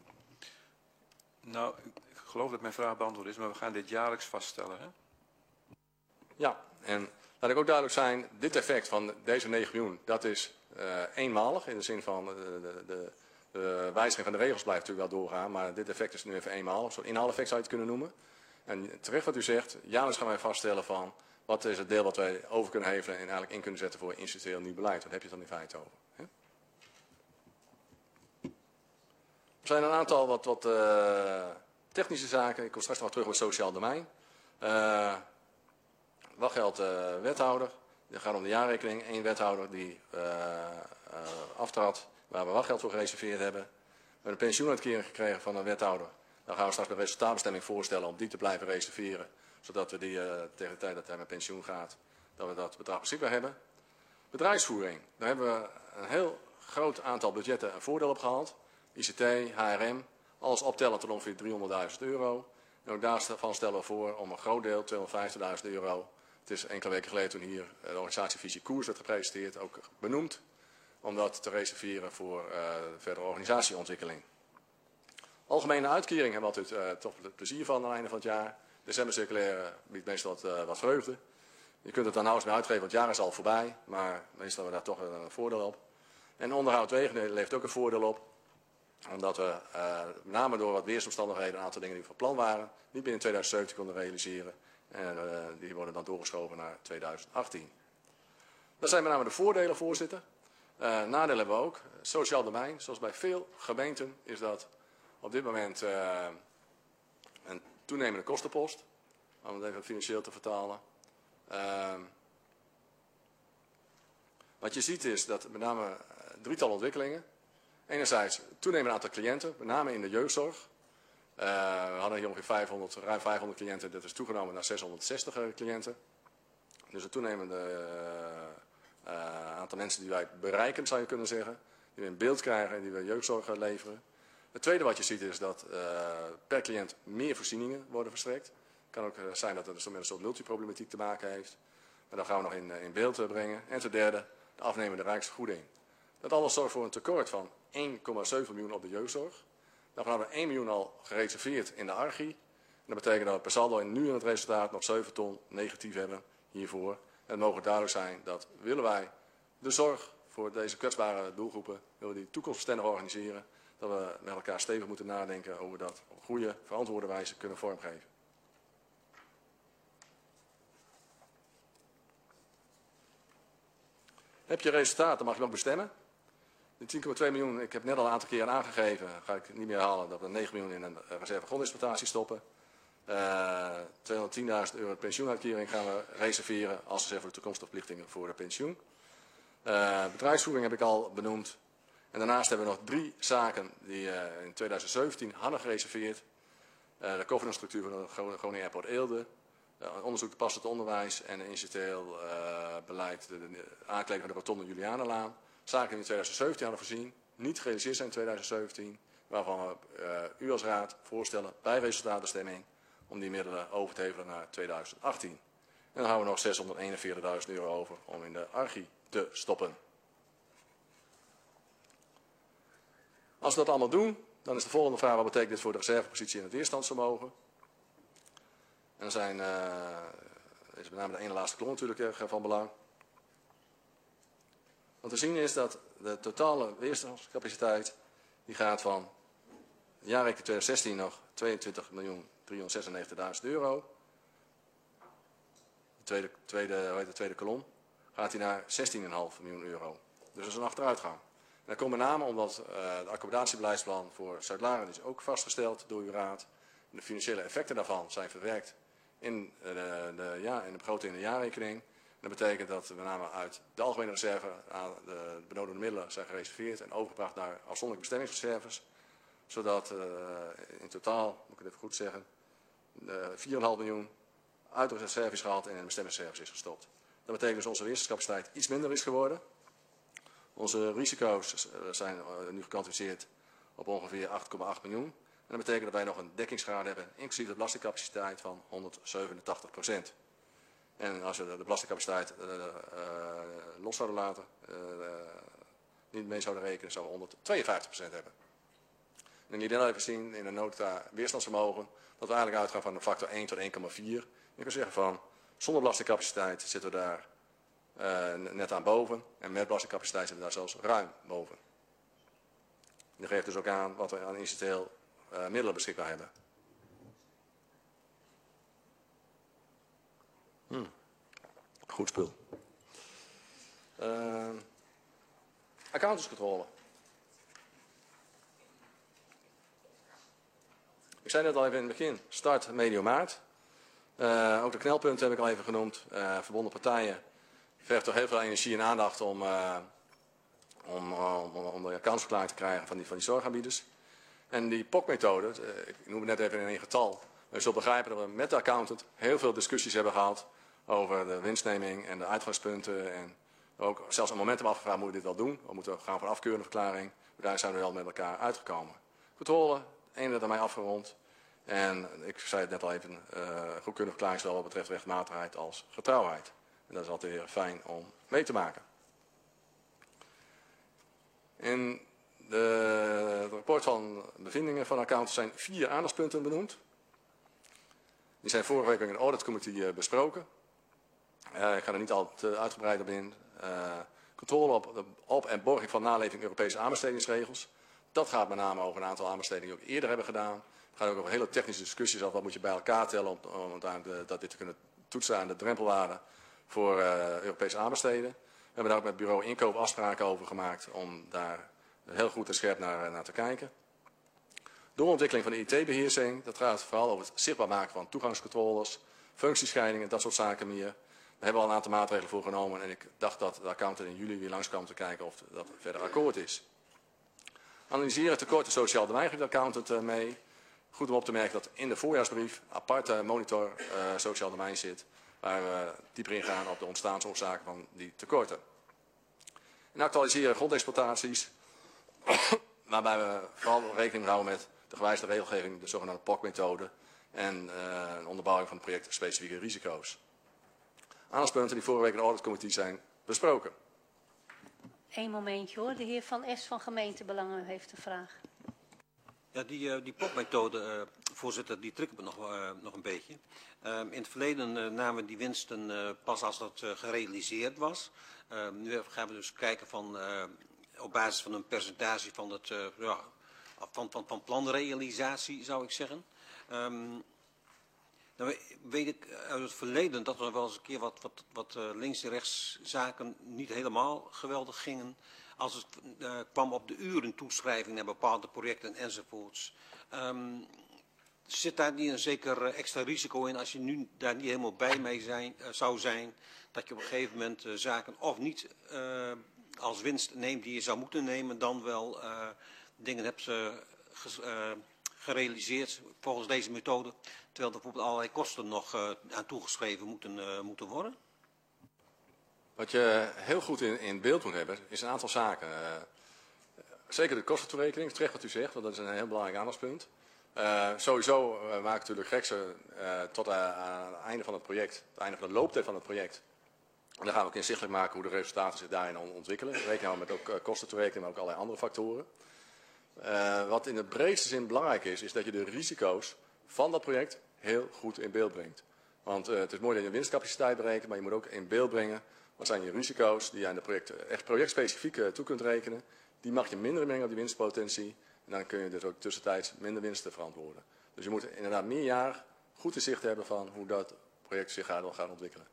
Nou, ik geloof dat mijn vraag beantwoord is, maar we gaan dit jaarlijks vaststellen, hè? Ja, en laat ik ook duidelijk zijn, dit effect van deze negen miljoen, dat is uh, eenmalig. In de zin van uh, de, de, de wijziging van de regels blijft natuurlijk wel doorgaan, maar dit effect is nu even eenmalig. Zo'n inhaaleffect zou je het kunnen noemen. En terecht wat u zegt, jaarlijks gaan wij vaststellen van wat is het deel wat wij over kunnen hevelen en eigenlijk in kunnen zetten voor institutioneel nieuw beleid. Daar heb je het dan in feite over. Hè? Er zijn een aantal wat, wat uh, technische zaken. Ik kom straks nog terug op het sociaal domein. Uh, wachtgeld uh, wethouder. Het gaat om de jaarrekening. Eén wethouder die uh, uh, aftrad, waar we wachtgeld voor gereserveerd hebben. We hebben een pensioenuitkering gekregen van een wethouder. Dan gaan we straks een resultaatbestemming voorstellen om die te blijven reserveren. Zodat we die uh, tegen de tijd dat hij met pensioen gaat, dat we dat bedrag beschikbaar hebben. Bedrijfsvoering, daar hebben we een heel groot aantal budgetten een voordeel op gehaald. I C T, H R M, alles optellen tot ongeveer driehonderdduizend euro. En ook daarvan stellen we voor om een groot deel, tweehonderdvijftigduizend euro. Het is enkele weken geleden toen hier de organisatievisie Koers werd gepresenteerd, ook benoemd. Om dat te reserveren voor uh, verdere organisatieontwikkeling. Algemene uitkering hebben we altijd uh, toch het plezier van aan het einde van het jaar. December circulaire biedt meestal wat, uh, wat vreugde. Je kunt het dan nauwelijks meer uitgeven, want het jaar is al voorbij. Maar meestal hebben we daar toch een voordeel op. En onderhoud wegen levert ook een voordeel op. Omdat we uh, met name door wat weersomstandigheden een aantal dingen die van plan waren, niet binnen tweeduizend zeventien konden realiseren. En uh, die worden dan doorgeschoven naar tweeduizend achttien. Dat zijn met name de voordelen, voorzitter. Uh, nadelen hebben we ook. Sociaal domein, zoals bij veel gemeenten, is dat op dit moment uh, een toenemende kostenpost. Om het even financieel te vertalen. Uh, wat je ziet is dat met name uh, drietal ontwikkelingen. Enerzijds toenemend aantal cliënten, met name in de jeugdzorg. Uh, we hadden hier ongeveer vijfhonderd, ruim vijfhonderd cliënten, dat is toegenomen naar zeshonderdzestig cliënten. Dus een toenemende uh, uh, aantal mensen die wij bereiken, zou je kunnen zeggen. Die we in beeld krijgen en die we jeugdzorg leveren. Het tweede wat je ziet is dat uh, per cliënt meer voorzieningen worden verstrekt. Het kan ook zijn dat het dus met een soort multiproblematiek te maken heeft. Maar dat gaan we nog in, in beeld brengen. En ten derde, de afnemende rijksvergoeding. Dat alles zorgt voor een tekort van één komma zeven miljoen op de jeugdzorg. Daarvan hebben we één miljoen al gereserveerd in de archie. En dat betekent dat we per saldo nu in het resultaat nog zeven ton negatief hebben hiervoor. En het mogen duidelijk zijn dat willen wij de zorg voor deze kwetsbare doelgroepen, willen we die toekomstbestendig organiseren, dat we met elkaar stevig moeten nadenken over dat op goede, verantwoorde wijze kunnen vormgeven. Heb je resultaten, dan mag je nog bestemmen. De tien komma twee miljoen, ik heb net al een aantal keren aangegeven, ga ik niet meer halen, dat we negen miljoen in een reserve grondexploitatie stoppen. Uh, tweehonderdtienduizend euro pensioenuitkering gaan we reserveren als reserve voor de toekomstverplichtingen voor de pensioen. Uh, bedrijfsvoering heb ik al benoemd. En daarnaast hebben we nog drie zaken die uh, in tweeduizend zeventien hadden gereserveerd. Uh, de governance-structuur van de Groningen Airport Eelde. Uh, onderzoek te passend onderwijs en een incidenteel uh, beleid, de, de aankleding van de rotonde Julianenlaan. Zaken die we in tweeduizend zeventien hadden voorzien, niet gerealiseerd zijn in tweeduizend zeventien. Waarvan we uh, u als raad voorstellen bij resultaatbestemming om die middelen over te hevelen naar tweeduizend achttien. En dan houden we nog zeshonderdeenenveertigduizend euro over om in de archie te stoppen. Als we dat allemaal doen, dan is de volgende vraag: wat betekent dit voor de reservepositie en het weerstandsvermogen? En dan zijn, uh, is met name de ene laatste kolom natuurlijk uh, van belang. Wat te zien is dat de totale weerstandscapaciteit die gaat van jaarrekening tweeduizend zestien nog tweeëntwintig miljoen driehonderdzesennegentigduizend euro. De tweede, tweede, hoe heet de tweede kolom gaat die naar zestien komma vijf miljoen euro. Dus dat is een achteruitgang. En dat komt met name omdat uh, de accommodatiebeleidsplan voor Zuid-Laren is ook vastgesteld door uw raad. En de financiële effecten daarvan zijn verwerkt in de, de, ja, in de begroting in de jaarrekening. En dat betekent dat met name uit de algemene reserve aan de benodigde middelen zijn gereserveerd en overgebracht naar afzonderlijke bestemmingsreserves. Zodat uh, in totaal, moet ik het even goed zeggen, uh, vier komma vijf miljoen uit de reserve is gehaald en in de bestemmingsreserves is gestopt. Dat betekent dus dat onze weerstandscapaciteit iets minder is geworden. Onze risico's zijn nu gekwantificeerd op ongeveer acht komma acht miljoen. En dat betekent dat wij nog een dekkingsgraad hebben, inclusief de belastingcapaciteit, van honderdzevenentachtig procent. En als we de belastingcapaciteit uh, uh, los zouden laten, uh, uh, niet mee zouden rekenen, zouden we honderdtweeënvijftig procent hebben. En jullie dan even zien in de nota weerstandsvermogen, dat we eigenlijk uitgaan van een factor één tot één komma vier. Je kan zeggen van, zonder belastingcapaciteit zitten we daar uh, net aan boven. En met belastingcapaciteit zitten we daar zelfs ruim boven. Dat geeft dus ook aan wat we aan incidenteel uh, middelen beschikbaar hebben. Hmm. Goed spul. Uh, accountantscontrole. Ik zei net al even in het begin, start medio maart. Uh, ook de knelpunten heb ik al even genoemd. Uh, verbonden partijen vergt toch heel veel energie en aandacht om, uh, om, om, om de accountsverklaring te krijgen van die, van die zorgaanbieders. En die P O C-methode, uh, ik noem het net even in één getal, U zult begrijpen dat we met de accountant heel veel discussies hebben gehad over de winstneming en de uitgangspunten. En ook zelfs een moment hebben afgevraagd, moeten we dit wel doen? Of moeten we gaan voor een afkeurende verklaring? Daar zijn we wel met elkaar uitgekomen. Controle, één aan mij afgerond. En ik zei het net al even, uh, goedkeurende verklaring zowel wat betreft rechtmatigheid als getrouwheid. En dat is altijd weer fijn om mee te maken. In de, het rapport van bevindingen van de accountant zijn vier aandachtspunten benoemd. Die zijn vorige week in een auditcommittee uh, besproken. Uh, ik ga er niet al te uitgebreid op in. Uh, controle op, de op- en borging van naleving Europese aanbestedingsregels. Dat gaat met name over een aantal aanbestedingen die we ook eerder hebben gedaan. Het gaat ook over hele technische discussies over wat moet je bij elkaar tellen om, om uiteindelijk dat dit te kunnen toetsen aan de drempelwaarde voor uh, Europese aanbesteden. We hebben daar ook met het bureau inkoop afspraken over gemaakt om daar heel goed en scherp naar, naar te kijken. Doorontwikkeling van de I T-beheersing, dat gaat vooral over het zichtbaar maken van toegangscontroles, functiescheidingen, dat soort zaken meer. Daar hebben we al een aantal maatregelen voor genomen en ik dacht dat de accountant in juli weer langskwam om te kijken of dat verder akkoord is. Analyseren tekort en sociaal domein geeft de accountant uh, mee. Goed om op te merken dat in de voorjaarsbrief aparte monitor uh, sociaal domein zit, waar we dieper ingaan op de ontstaansoorzaken van die tekorten. En actualiseren grondexploitaties, waarbij we vooral rekening houden met de gewijzigde regelgeving, de zogenaamde P O C-methode en uh, een onderbouwing van het project specifieke risico's. Aandachtspunten die vorige week in de auditcommissie zijn besproken. Eén momentje hoor, de heer Van Es van Gemeentebelangen heeft een vraag. Ja, die, uh, die P O C-methode, uh, voorzitter, die triggert me nog, uh, nog een beetje. Uh, in het verleden uh, namen we die winsten uh, pas als dat uh, gerealiseerd was. Uh, nu gaan we dus kijken van, uh, op basis van een percentage van, het, uh, ja, van, van, van planrealisatie, zou ik zeggen. Um, nou weet ik uit het verleden dat er wel eens een keer wat, wat, wat uh, links- en rechts zaken niet helemaal geweldig gingen. Als het uh, kwam op de urentoeschrijving naar bepaalde projecten enzovoorts. Um, zit daar niet een zeker extra risico in als je nu daar niet helemaal bij mee zijn, uh, zou zijn. Dat je op een gegeven moment uh, zaken of niet uh, als winst neemt die je zou moeten nemen. Dan wel uh, dingen hebt uh, ges, uh, gerealiseerd volgens deze methode. Terwijl er bijvoorbeeld allerlei kosten nog uh, aan toegeschreven moeten, uh, moeten worden. Wat je heel goed in, in beeld moet hebben, is een aantal zaken. Uh, zeker de kostentoerekening, terecht wat u zegt, want dat is een heel belangrijk aandachtspunt. Uh, sowieso uh, maken natuurlijk Grexen uh, tot uh, aan het einde van het project, het einde van de looptijd van het project. En dan gaan we ook inzichtelijk maken hoe de resultaten zich daarin ontwikkelen. We rekenen nou met ook uh, kostentoerekening, maar ook allerlei andere factoren. Uh, wat in de breedste zin belangrijk is, is dat je de risico's van dat project heel goed in beeld brengt. Want uh, het is mooi dat je winstcapaciteit berekent, maar je moet ook in beeld brengen wat zijn je risico's die je aan de projecten echt projectspecifiek uh, toe kunt rekenen. Die mag je minder brengen op die winstpotentie. En dan kun je dus ook tussentijds minder winsten verantwoorden. Dus je moet inderdaad meer jaar goed in zicht hebben van hoe dat project zich gaat, gaat ontwikkelen.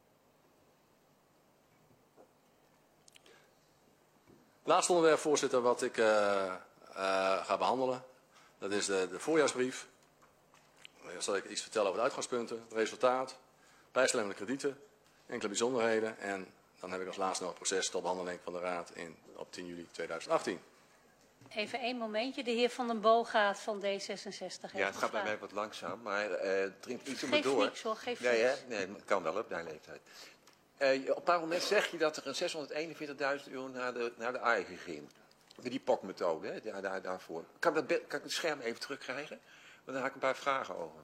Laatste onderwerp, voorzitter, wat ik uh, uh, ga behandelen. Dat is de, de voorjaarsbrief. Dan zal ik iets vertellen over de uitgangspunten, het resultaat, bijstelling van de kredieten, enkele bijzonderheden. En dan heb ik als laatste nog het proces tot behandeling van de Raad in, op tien juli tweeduizend achttien. Even één momentje. De heer Van den Boogaard van D zesenzestig heeft Ja, het gaat bij vraag. mij wat langzaam, maar uh, het dringt iets om me Geef door. niks hoor, geef nee, niks. hè? Nee, het kan wel op mijn leeftijd. Uh, op een bepaald moment zeg je dat er een zeshonderdeenenveertigduizend euro naar de, naar de A I G ging. Die P O C-methode, hè? Daar, daar, daarvoor. Kan, dat, kan ik het scherm even terugkrijgen? Want daar heb ik een paar vragen over.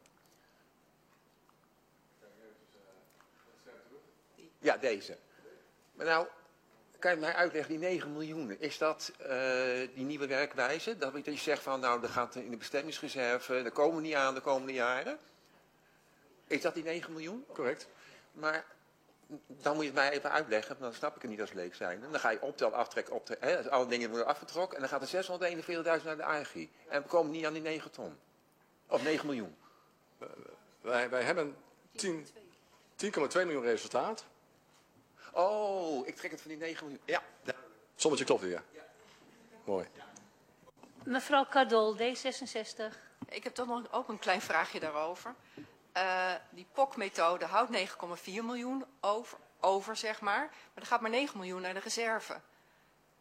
Ja, deze. Maar nou, kan je mij uitleggen, die negen miljoen, is dat uh, die nieuwe werkwijze? Dat je zegt van, nou, dat gaat in de bestemmingsreserve, daar komen we niet aan de komende jaren. Is dat die negen miljoen? Correct. Maar dan moet je het mij even uitleggen, dan snap ik het niet als leek zijn. En dan ga je optellen, aftrekken, optrekken, hè, alle dingen worden afgetrokken. En dan gaat er zeshonderdeenenveertigduizend naar de A G I. En we komen niet aan die negen ton. Of negen miljoen. Uh, wij, wij hebben tien komma twee miljoen resultaat. Oh, ik trek het van die negen miljoen. Ja. Sommetje klopt weer. Ja. Mooi. Mevrouw Cardol, D zesenzestig. Ik heb toch nog ook een klein vraagje daarover. Uh, die P O C-methode houdt negen komma vier miljoen over, over, zeg maar. Maar er gaat maar negen miljoen naar de reserve.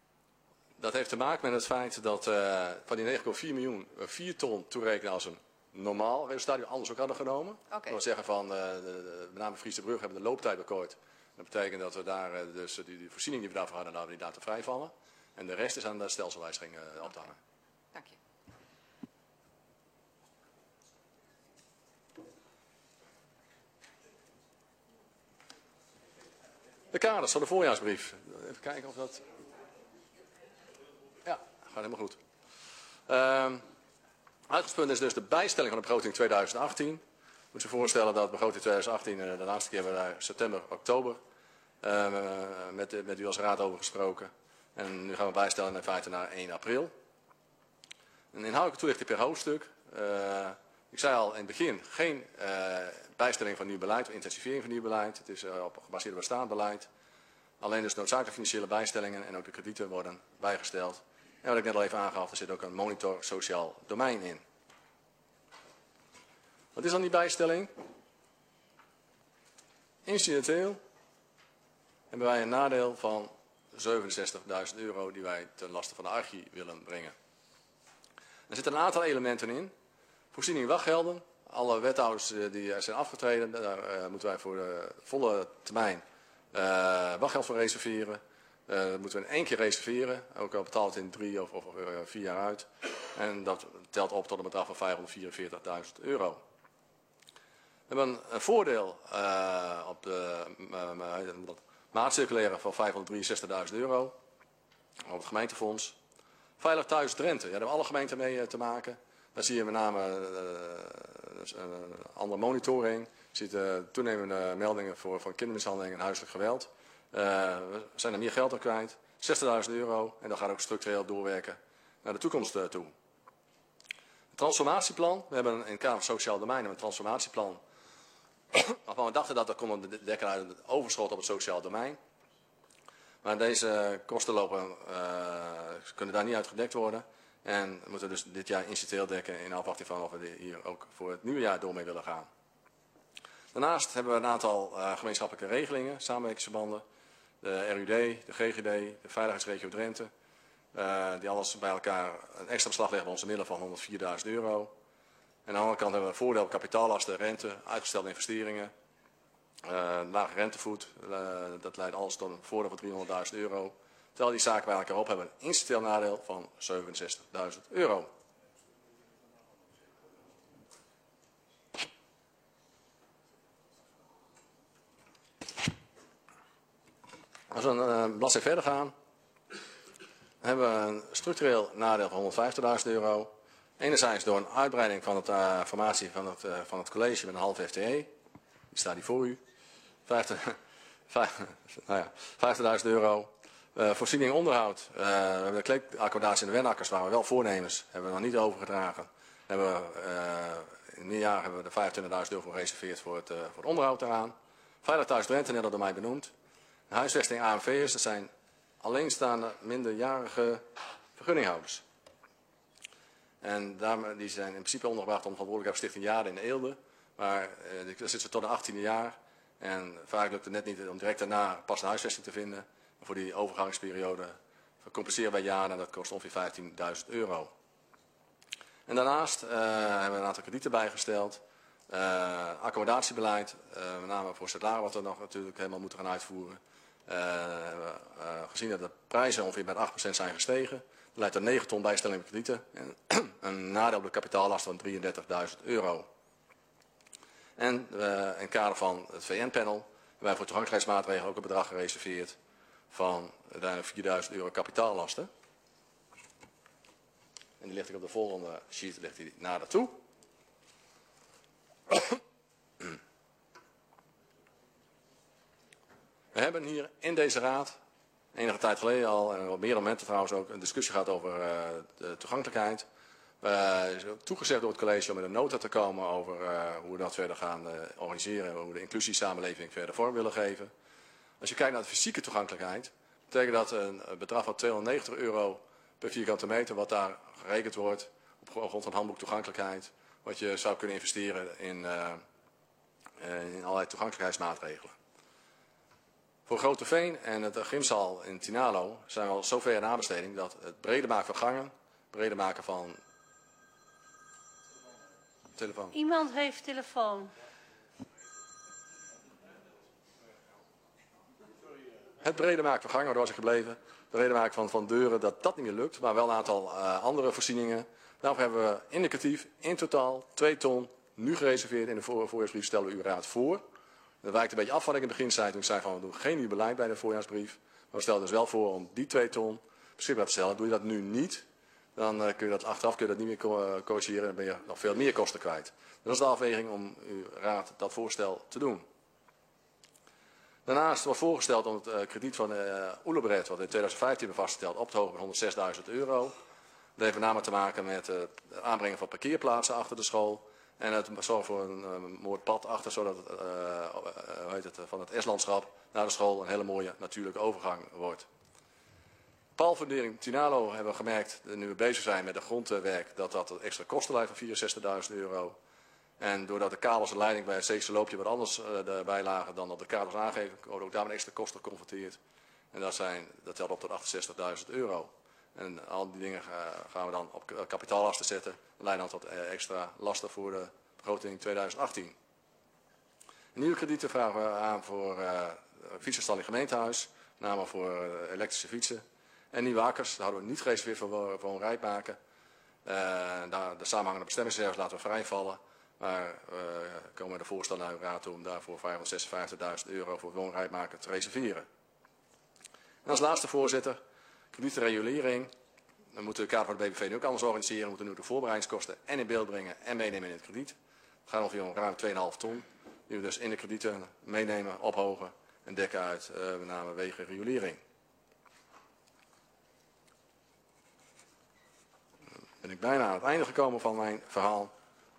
Dat heeft te maken met het feit dat uh, van die negen komma vier miljoen uh, vier ton toerekenen als een normaal resultaat die we anders ook hadden genomen. Oké. Dat we zeggen van, uh, de, de, met name Friese Brug hebben de looptijd bekort. Dat betekent dat we daar uh, dus die, die voorziening die we daarvoor hadden, nou, die laten vrijvallen. En de rest is aan de stelselwijziging uh, op te hangen. Dank je. De kaders van de voorjaarsbrief. Even kijken of dat... Ja, gaat helemaal goed. Uh, uitgangspunt is dus de bijstelling van de begroting tweeduizend achttien. Moet je voorstellen dat de begroting tweeduizend achttien, uh, de laatste keer hebben we daar september, oktober uh, met, met u als raad over gesproken. En nu gaan we bijstellen in feite naar één april. Een inhoudelijke toelichting per hoofdstuk. Uh, ik zei al in het begin, geen uh, bijstelling van nieuw beleid of intensivering van nieuw beleid. Het is uh, op gebaseerd op bestaand beleid. Alleen dus noodzakelijke financiële bijstellingen en ook de kredieten worden bijgesteld. En wat ik net al even aangaf, er zit ook een monitor sociaal domein in. Wat is dan die bijstelling? Incidenteel hebben wij een nadeel van zevenenzestigduizend euro die wij ten laste van de archie willen brengen. Er zitten een aantal elementen in. Voorziening wachtgelden. Alle wethouders die er zijn afgetreden, daar uh, moeten wij voor de volle termijn uh, wachtgeld voor reserveren. Uh, dat moeten we in één keer reserveren. Ook al betaalt het in drie of, of uh, vier jaar uit. En dat telt op tot een bedrag van vijfhonderdvierenveertigduizend euro. We hebben een voordeel uh, op de uh, maatcirculaire van vijfhonderddrieënzestigduizend euro. Op het gemeentefonds. Veilig Thuis Drenthe. Ja, daar hebben alle gemeenten mee uh, te maken. Daar zie je met name uh, een andere monitoring. Je ziet uh, toenemende meldingen voor, voor kindermishandeling en huiselijk geweld. Uh, we zijn er meer geld aan kwijt. zestigduizend euro. En dat gaat ook structureel doorwerken naar de toekomst uh, toe. Een transformatieplan. We hebben in het kader van sociaal domein een transformatieplan. Waarvan we dachten dat dat konden dekken uit het overschot op het sociaal domein. Maar deze kosten lopen, uh, kunnen daar niet uit gedekt worden. En we moeten dus dit jaar incidenteel dekken in afwachting van of we hier ook voor het nieuwe jaar door mee willen gaan. Daarnaast hebben we een aantal uh, gemeenschappelijke regelingen, samenwerkingsverbanden. De R U D, de G G D, de Veiligheidsregio Drenthe. Uh, die alles bij elkaar een extra beslag leggen op onze middelen van honderdvierduizend euro. En aan de andere kant hebben we een voordeel op kapitaallasten, rente, uitgestelde investeringen. Uh, lage rentevoet, uh, dat leidt alles tot een voordeel van driehonderdduizend euro. Terwijl die zaken bij elkaar op hebben een incidenteel nadeel van zevenenzestigduizend euro. Als we een uh, bladzij verder gaan, hebben we een structureel nadeel van honderdvijftigduizend euro. Enerzijds door een uitbreiding van de uh, formatie van het, uh, van het college met een half F T E. Die staat hier voor u. vijftigduizend euro. Uh, voorziening onderhoud. Uh, we hebben de kleedakkomodatie in de Wennakkers, waar we wel voornemens, hebben we nog niet overgedragen. Hebben we, uh, in het jaar hebben we er vijfentwintigduizend euro voor gereserveerd voor het, uh, voor het onderhoud daaraan. Veilig Thuis Drenthe, net al door mij benoemd. De huisvesting A M V'ers, dat zijn alleenstaande minderjarige vergunninghouders. En daar, die zijn in principe ondergebracht onder verantwoordelijkheid van Stichting Jade in de Eelde. Maar uh, daar zitten ze tot de achttiende jaar. En vaak lukt het net niet om direct daarna pas een huisvesting te vinden. Maar voor die overgangsperiode compenseren wij Jade en dat kost ongeveer vijftienduizend euro. En daarnaast uh, hebben we een aantal kredieten bijgesteld. Uh, accommodatiebeleid, uh, met name voor Stadlara wat we nog natuurlijk helemaal moeten gaan uitvoeren. Uh, uh, gezien dat de prijzen ongeveer met acht procent zijn gestegen. Dat leidt tot negen ton bijstelling met kredieten. En een nadeel op de kapitaallast van drieëndertigduizend euro. En uh, in het kader van het V N-panel hebben wij voor toegankelijkheidsmaatregelen ook een bedrag gereserveerd van uiteindelijk vierduizend euro kapitaallasten. En die ligt ik op de volgende sheet ligt die nader toe. We hebben hier in deze raad, enige tijd geleden al, en op meerdere momenten trouwens ook, een discussie gehad over uh, de toegankelijkheid. Uh, is ook toegezegd door het college om met een nota te komen over uh, hoe we dat verder gaan uh, organiseren. Hoe we de inclusiesamenleving verder vorm willen geven. Als je kijkt naar de fysieke toegankelijkheid, betekent dat een bedrag van tweehonderdnegentig euro per vierkante meter, wat daar gerekend wordt op grond van het handboek toegankelijkheid. Wat je zou kunnen investeren in, uh, in allerlei toegankelijkheidsmaatregelen. Voor Grootteveen en het gymzaal in Tinalo zijn we al zover in aanbesteding dat het breder maken van gangen, breder maken van telefoon. Iemand heeft telefoon. Het breder maken van gangen, daar was ik gebleven. Het breder maken van, van deuren, dat dat niet meer lukt. Maar wel een aantal uh, andere voorzieningen. Daarvoor hebben we indicatief in totaal twee ton nu gereserveerd. In de voor, voorjaarsbrief stellen we uw raad voor. Dat wijkt een beetje af wat ik in het begin zei. Toen ik zei van we doen geen nieuw beleid bij de voorjaarsbrief. Maar we stelden dus wel voor om die twee ton beschikbaar te stellen. Doe je dat nu niet, dan uh, kun je dat achteraf kun je dat niet meer co uh, corrigeren. Dan ben je nog veel meer kosten kwijt. Dat is de afweging om uw raad dat voorstel te doen. Daarnaast wordt voorgesteld om het uh, krediet van uh, Oelebret, wat we in tweeduizend vijftien hebben vastgesteld, op te hogen met honderdzesduizend euro. Dat heeft met name te maken met uh, het aanbrengen van parkeerplaatsen achter de school. En het zorgen voor een uh, mooi pad achter, zodat het, uh, uh, hoe heet het, uh, van het S-landschap naar de school een hele mooie natuurlijke overgang wordt. Paalfundering Tinalo hebben we gemerkt, nu we bezig zijn met de grondwerk, dat dat een extra kosten leidt van vierenzestigduizend euro. En doordat de kabels en leiding bij het Zeekse loopje wat anders uh, erbij lagen dan dat de kabels aangeven, worden ook daar met extra kosten geconfronteerd. En dat, zijn, dat telt op tot achtenzestigduizend euro. En al die dingen uh, gaan we dan op kapitaallasten zetten. En leiden dan tot uh, extra lasten voor de begroting tweeduizend achttien. Nieuwe kredieten vragen we aan voor uh, fietsenstalling gemeentehuis. Met name voor uh, elektrische fietsen. En nieuwe akkers, daar hadden we niet gereserveerd voor, voor een rijtmaken. Uh, daar, de samenhangende bestemmingsreserves laten we vrijvallen. Maar uh, komen we de voorstel naar uw raad toe om daarvoor vijfhonderdzesenvijftigduizend euro voor woonrijtmaker te reserveren. En als laatste voorzitter, kredietenregulering. Dan moeten we de kader van de B B V nu ook anders organiseren. We moeten nu de voorbereidingskosten en in beeld brengen en meenemen in het krediet. Het gaat ongeveer om ruim twee komma vijf ton. Die we dus in de kredieten meenemen, ophogen en dekken uit uh, met name wegen regulering. Dan ben ik bijna aan het einde gekomen van mijn verhaal.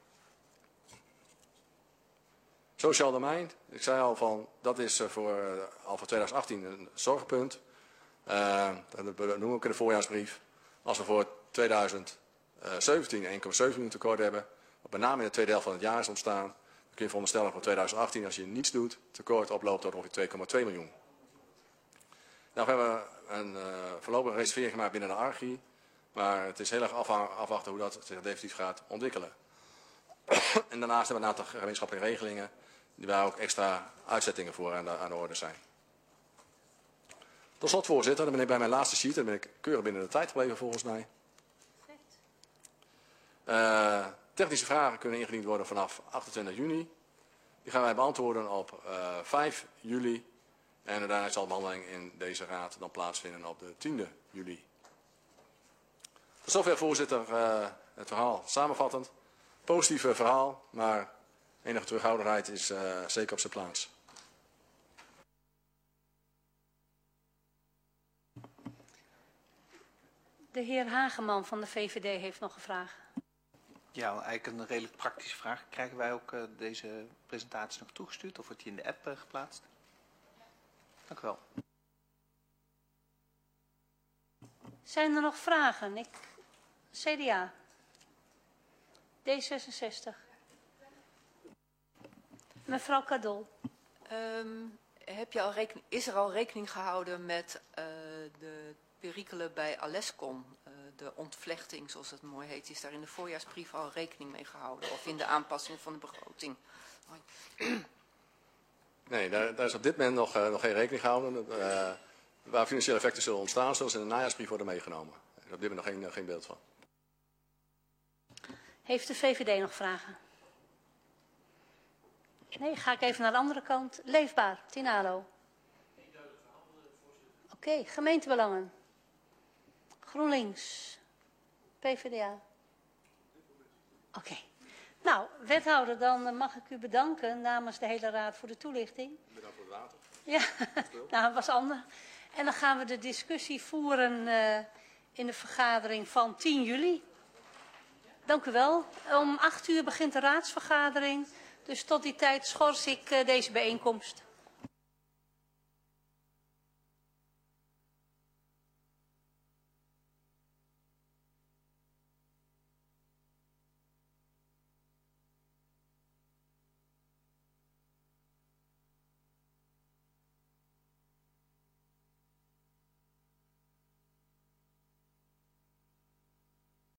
Sociaal domein, ik zei al van, dat is voor, uh, al voor tweeduizend achttien een zorgpunt. Uh, dat noemen we ook in de voorjaarsbrief. Als we voor tweeduizend zeventien één komma zeven miljoen tekort hebben, wat met name in de tweede helft van het jaar is ontstaan, dan kun je veronderstellen voor tweeduizend achttien, als je niets doet, tekort oploopt tot ongeveer twee komma twee miljoen. Nou hebben we een uh, voorlopige reservering gemaakt binnen de archie, maar het is heel erg afwachten hoe dat zich definitief gaat ontwikkelen. En daarnaast hebben we een aantal gemeenschappelijke regelingen, die waar ook extra uitzettingen voor aan de, aan de orde zijn. Tot slot, voorzitter, dan ben ik bij mijn laatste sheet. Dan ben ik keurig binnen de tijd gebleven volgens mij. Uh, technische vragen kunnen ingediend worden vanaf achtentwintig juni. Die gaan wij beantwoorden op uh, vijf juli. En uiteindelijk zal de behandeling in deze raad dan plaatsvinden op de tiende juli. Tot zover, voorzitter, uh, het verhaal samenvattend. Positief verhaal, maar enige terughoudendheid is uh, zeker op zijn plaats. De heer Hageman van de V V D heeft nog een vraag. Ja, eigenlijk een redelijk praktische vraag. Krijgen wij ook uh, deze presentatie nog toegestuurd of wordt die in de app uh, geplaatst? Dank u wel. Zijn er nog vragen? Ik... C D A. D zesenzestig. Mevrouw Kadol. Um, heb je al rekening, is er al rekening gehouden met uh, de perikelen bij Alescon? Uh, de ontvlechting, zoals het mooi heet. Is daar in de voorjaarsbrief al rekening mee gehouden? Of in de aanpassing van de begroting? Nee, daar, daar is op dit moment nog, uh, nog geen rekening gehouden. Uh, waar financiële effecten zullen ontstaan, zullen ze in de najaarsbrief worden meegenomen. Er is op dit moment nog geen, uh, geen beeld van. Heeft de V V D nog vragen? Nee, ga ik even naar de andere kant. Leefbaar, Tinalo. Oké, okay, gemeentebelangen. GroenLinks. P V D A. Oké. Okay. Nou, wethouder, dan mag ik u bedanken namens de hele raad voor de toelichting. Bedankt voor het water. Ja, nou, dat was anders. En dan gaan we de discussie voeren uh, in de vergadering van tien juli. Dank u wel. Om acht uur begint de raadsvergadering. Dus tot die tijd schors ik uh, deze bijeenkomst.